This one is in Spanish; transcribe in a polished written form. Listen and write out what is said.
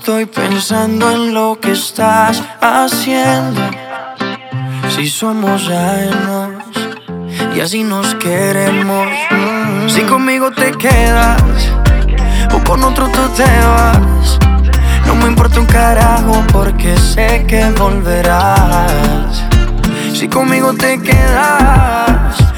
Estoy pensando en lo que estás haciendo. Si somos ajenos y así nos queremos. Si conmigo te quedas o con otro tú te vas, no me importa un carajo porque sé que volverás. Si conmigo te quedas